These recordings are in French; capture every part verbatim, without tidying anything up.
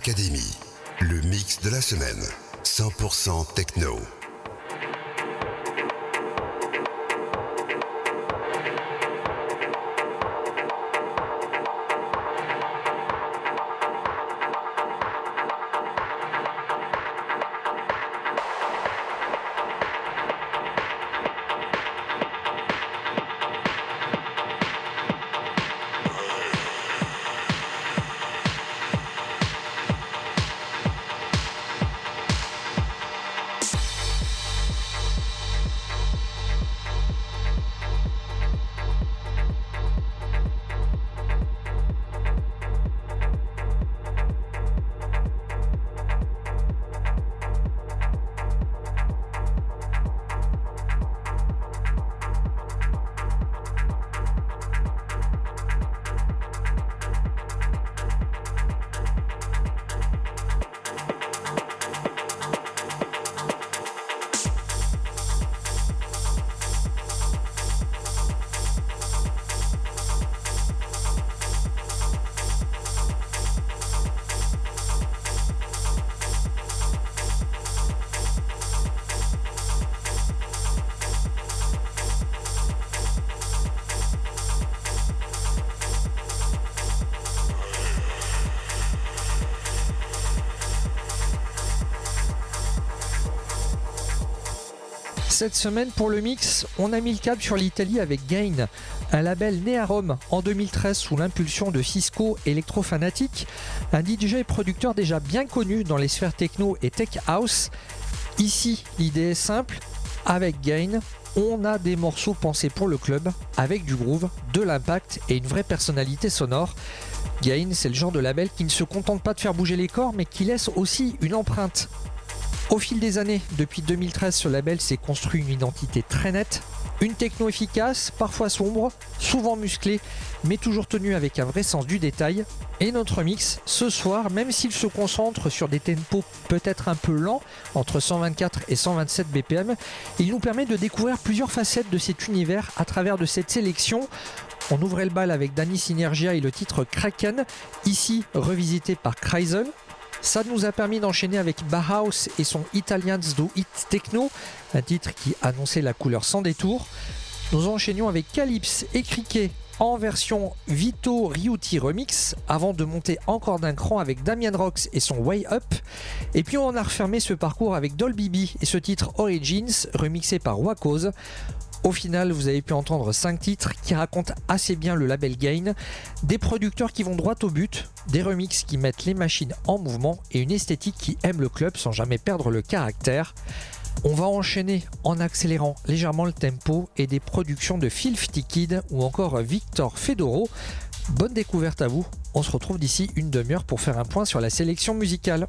Academy, le mix de la semaine, cent pour cent techno. Cette semaine pour le mix, on a mis le cap sur l'Italie avec Gain, un label né à Rome en deux mille treize sous l'impulsion de Cisco Electro-Fanatic, un D J et producteur déjà bien connu dans les sphères techno et tech house. Ici, l'idée est simple, avec Gain, on a des morceaux pensés pour le club, avec du groove, de l'impact et une vraie personnalité sonore. Gain, c'est le genre de label qui ne se contente pas de faire bouger les corps, mais qui laisse aussi une empreinte. Au fil des années, depuis deux mille treize, ce label s'est construit une identité très nette, une techno efficace, parfois sombre, souvent musclée, mais toujours tenue avec un vrai sens du détail. Et notre mix, ce soir, même s'il se concentre sur des tempos peut-être un peu lents, entre cent vingt-quatre et cent vingt-sept B P M, il nous permet de découvrir plusieurs facettes de cet univers à travers de cette sélection. On ouvrait le bal avec Danny Synergia et le titre Kraken, ici revisité par Kreisel. Ça nous a permis d'enchaîner avec Bauhaus et son Italians Do It Techno, un titre qui annonçait la couleur sans détour. Nous enchaînions avec Calypse et Cricket en version Vito Riuti Remix, avant de monter encore d'un cran avec Damian Rocks et son Way Up. Et puis on a refermé ce parcours avec Dolby B et ce titre Origins, remixé par Wacoz. Au final, vous avez pu entendre cinq titres qui racontent assez bien le label Gain, des producteurs qui vont droit au but, des remixes qui mettent les machines en mouvement et une esthétique qui aime le club sans jamais perdre le caractère. On va enchaîner en accélérant légèrement le tempo et des productions de Filthy Kid ou encore Victor Fedoro. Bonne découverte à vous, on se retrouve d'ici une demi-heure pour faire un point sur la sélection musicale.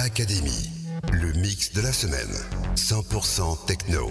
Academy, le mix de la semaine. cent pour cent techno.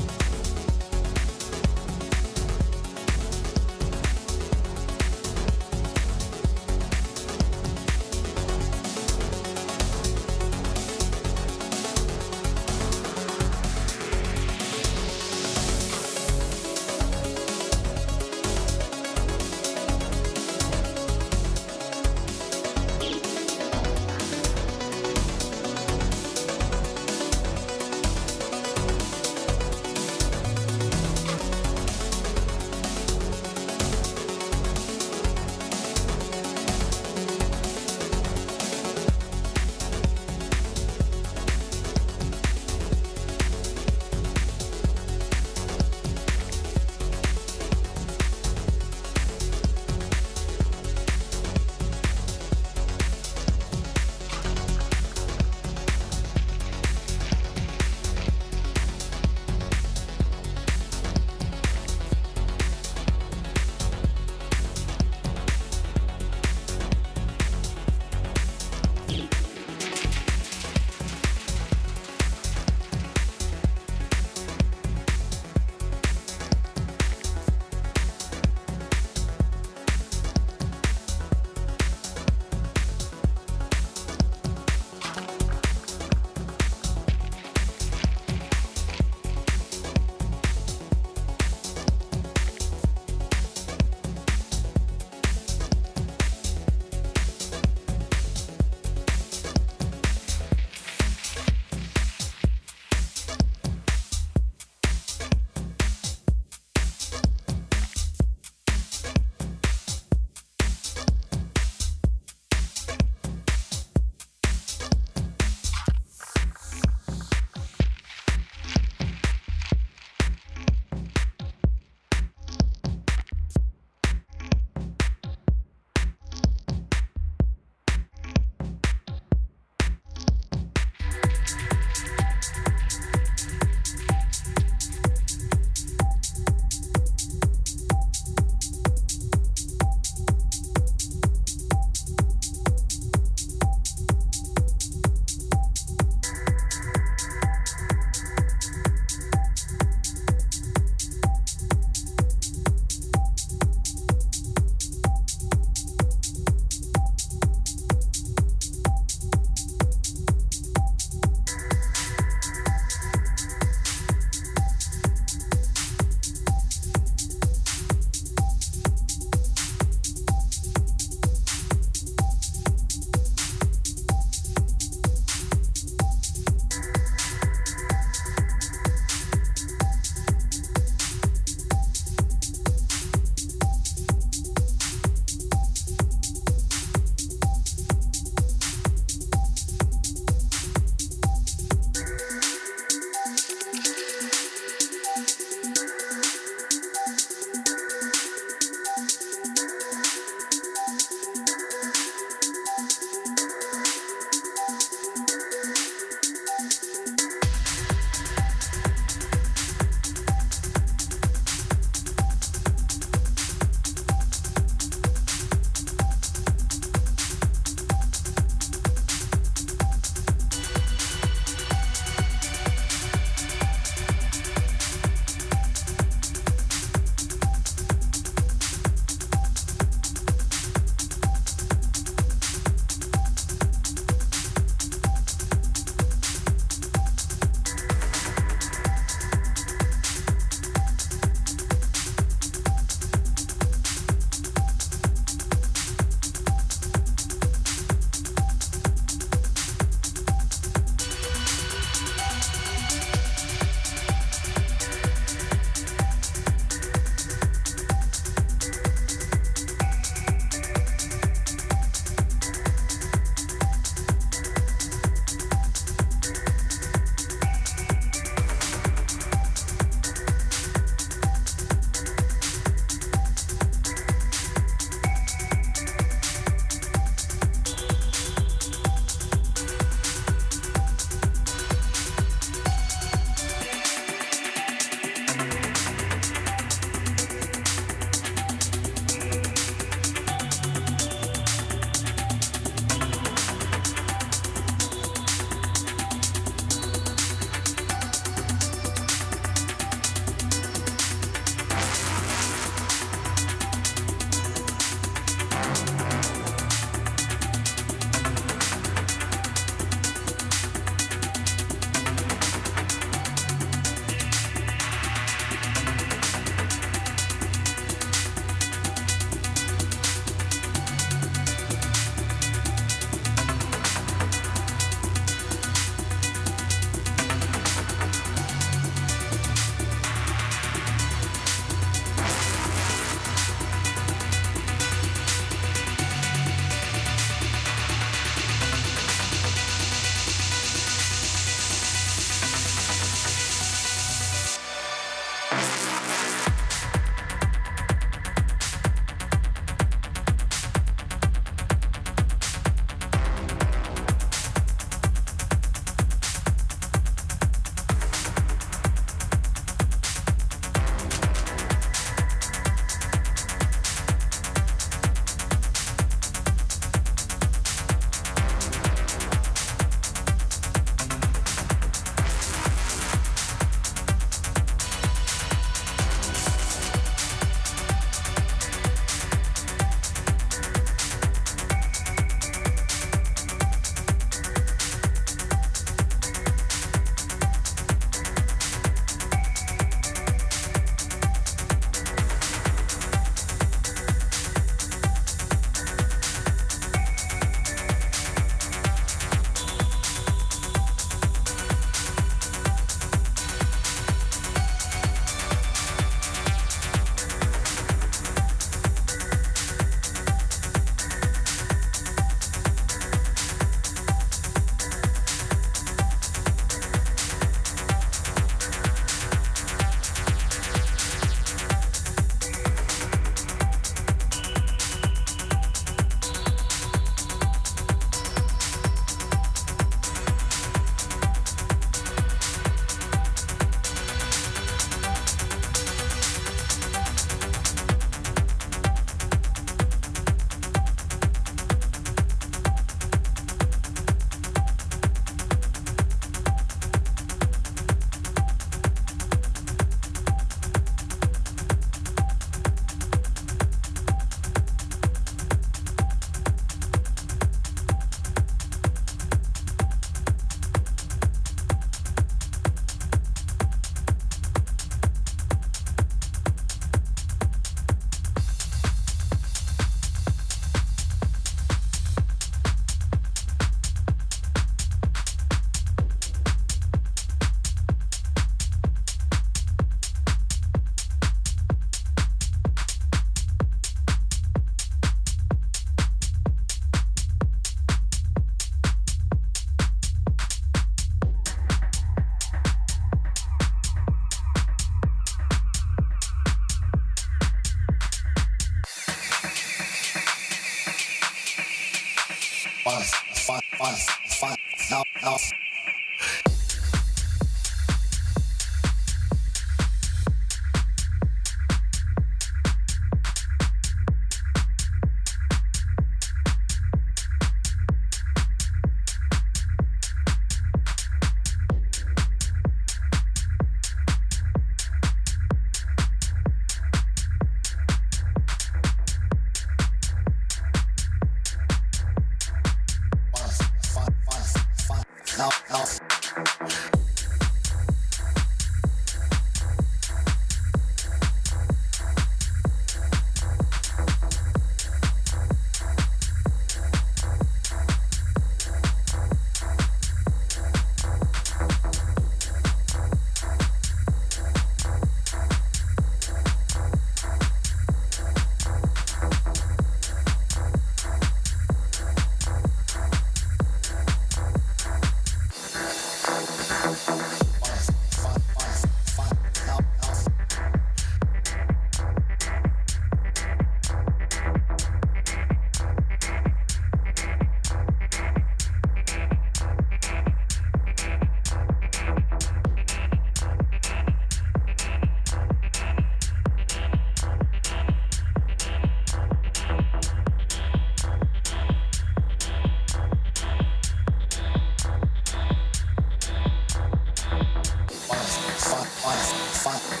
Fun, fun, fun.